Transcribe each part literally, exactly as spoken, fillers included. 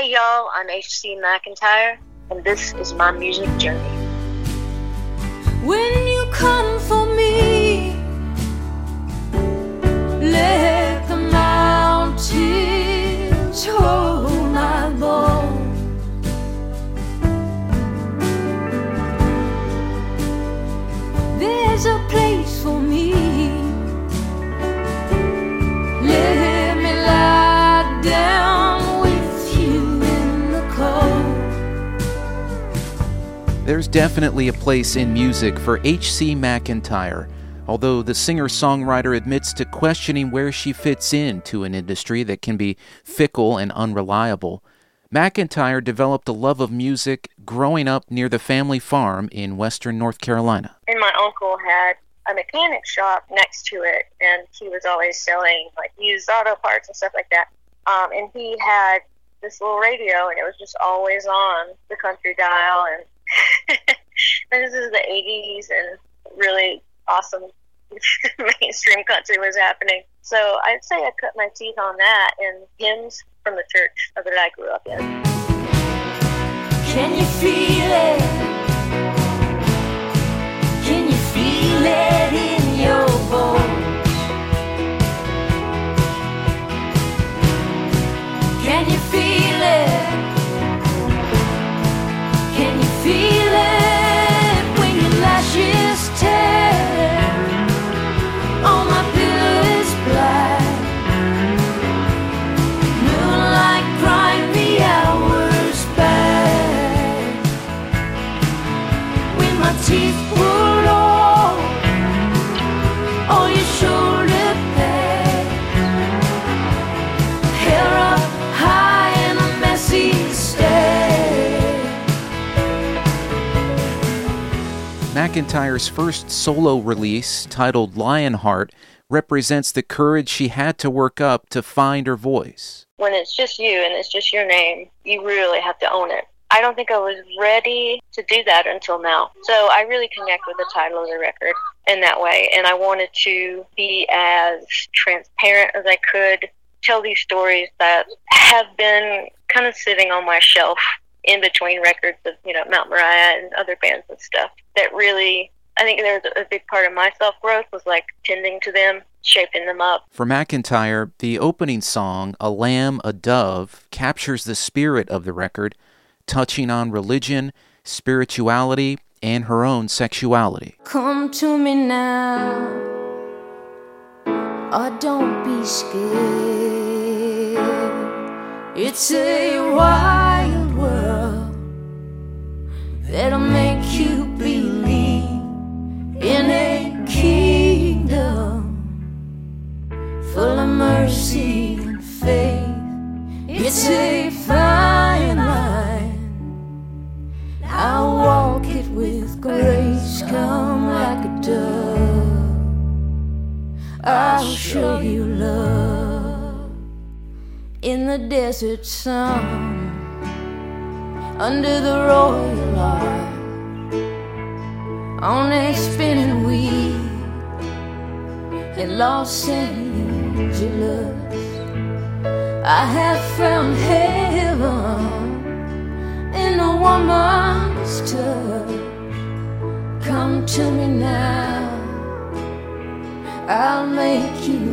Hey y'all, I'm H C McEntire, and this is my music journey. When you come for me, let the mountains hold my bones. There's a place for me. Let me lie down with you in the cold. There's definitely a place in music for H C McEntire, although the singer-songwriter admits to questioning where she fits into an industry that can be fickle and unreliable. McEntire developed a love of music growing up near the family farm in western North Carolina. And my uncle had a mechanic shop next to it, and he was always selling like used auto parts and stuff like that. Um, and he had this little radio, and it was just always on the country dial. And, and this is the eighties, and really awesome mainstream country was happening. So I'd say I cut my teeth on that and hymns from the church that I grew up in. Can you feel it? Can you feel it in your bones? Can you feel it? Can you feel it when your lashes tear on my pillow is black? Moonlight grind the hours back when my teeth pull off all your shoulder pad, hair up high in a messy stack. McEntire's first solo release, titled Lionheart, represents the courage she had to work up to find her voice. When it's just you and it's just your name, you really have to own it. I don't think I was ready to do that until now. So I really connect with the title of the record in that way. And I wanted to be as transparent as I could, tell these stories that have been kind of sitting on my shelf in between records of, you know, Mount Moriah and other bands and stuff that really, I think there was a big part of my self-growth was like tending to them, shaping them up. For McEntire, the opening song, A Lamb, a Dove, captures the spirit of the record, touching on religion, spirituality, and her own sexuality. Come to me now, or don't be scared. It's a wild world that'll make you believe in a kingdom full of mercy and faith. It's a fine line, I'll walk it with grace, come like a dove. I'll show you love in the desert sun, under the royal arch, on a spinning wheel in Los Angeles. I have found heaven in a woman's touch. Come to me now, I'll make you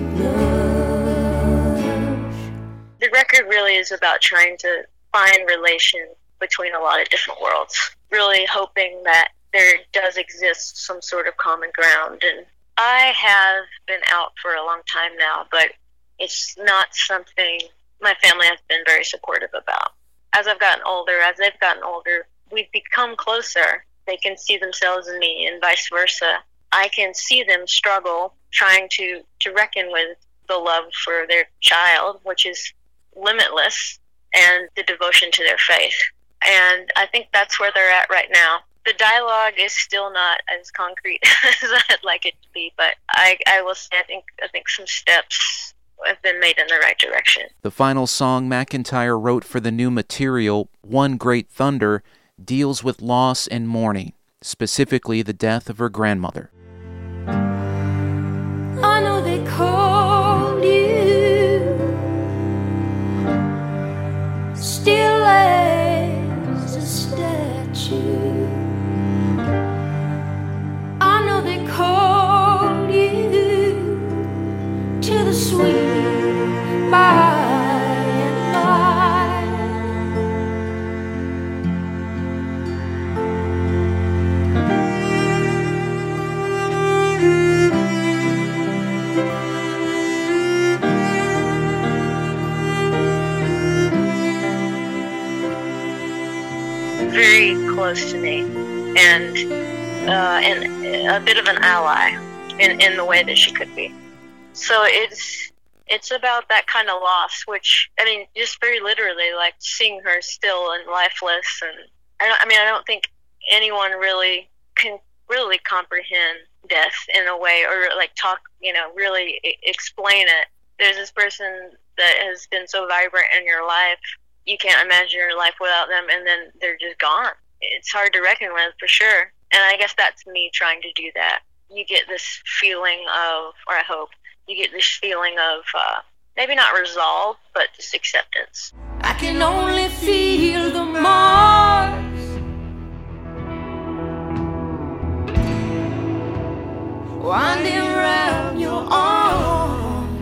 blush. The record really is about trying to find relation between a lot of different worlds, really hoping that there does exist some sort of common ground. And I have been out for a long time now, but it's not something my family has been very supportive about. As I've gotten older, as they've gotten older, we've become closer. They can see themselves in me and vice versa. I can see them struggle trying to, to reckon with the love for their child, which is limitless, and the devotion to their faith. And I think that's where they're at right now. The dialogue is still not as concrete as I'd like it to be, but I, I will say I think I think some steps have been made in the right direction. The final song McEntire wrote for the new material, One Great Thunder, deals with loss and mourning, specifically the death of her grandmother. I know they called you, still you. I know they called you to the sweet by and by. Very close to me, and uh, and a bit of an ally in, in the way that she could be. So it's it's about that kind of loss, which, I mean, just very literally, like seeing her still and lifeless. And I, don't, I mean, I don't think anyone really can really comprehend death in a way, or like talk, you know, really I- explain it. There's this person that has been so vibrant in your life. You can't imagine your life without them, and then they're just gone. It's hard to reckon with, for sure. And I guess that's me trying to do that. You get this feeling of, or I hope, you get this feeling of uh, maybe not resolve, but just acceptance. I can only feel the Mars winding around your arms.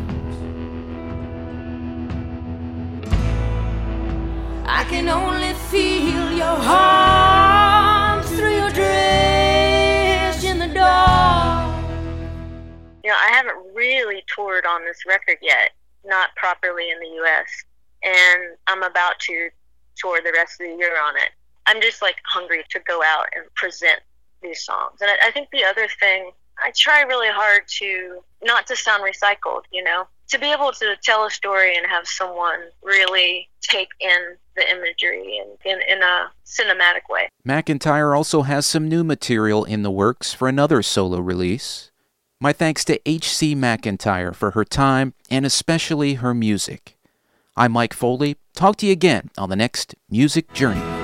I can only feel your heart through your dress in the dark. You know, I haven't really toured on this record yet, not properly in the U S, and I'm about to tour the rest of the year on it. I'm just like hungry to go out and present these songs. And I, I think the other thing, I try really hard to not to sound recycled, you know, to be able to tell a story and have someone really take in the imagery and in, in a cinematic way. McEntire also has some new material in the works for another solo release. My thanks to H C McEntire for her time and especially her music. I'm Mike Foley. Talk to you again on the next Music Journey.